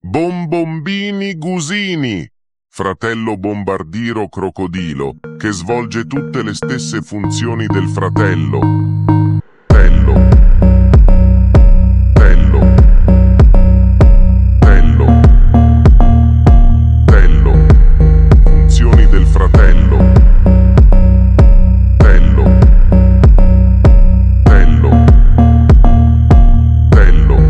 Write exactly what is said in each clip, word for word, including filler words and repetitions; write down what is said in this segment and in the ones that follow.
Bombombini Gusini, fratello bombardiro crocodilo, che svolge tutte le stesse funzioni del fratello. Tello. Tello. Tello. Tello. Funzioni del fratello. Tello. Tello. Tello.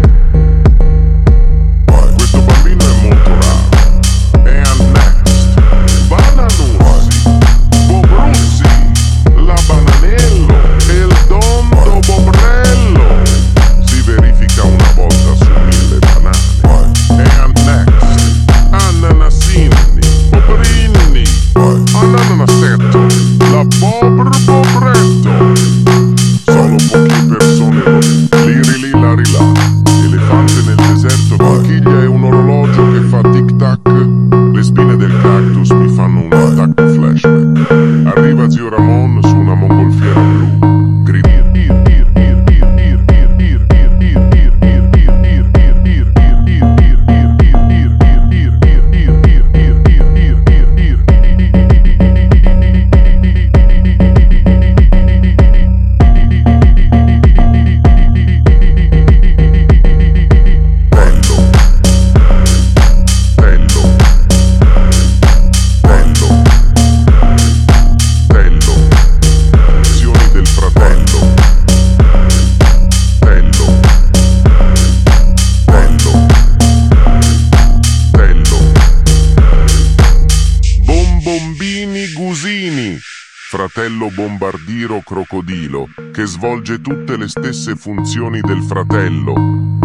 Questo bambino è molto raro. And next, Bananusi, Bobruzzi, la Bananello e il Don Bobrello. Si verifica una volta su mille banane. And next, Ananasini, Bobrini, Ananasetto, la Bobr Bobretto. Solo poche persone lo liri li lari là. Elefante nel deserto, conchiglia e un orologio che fa tic tac. Le spine del cactus mi fanno un attacco flashback. Arriva zio Ramon su una mongolfiera blu. Gridir, ir, ir, ir, ir, ir, ir, ir, ir, ir, ir, ir, ir, ir, Bombombini Gusini, fratello bombardiro crocodilo, che svolge tutte le stesse funzioni del fratello.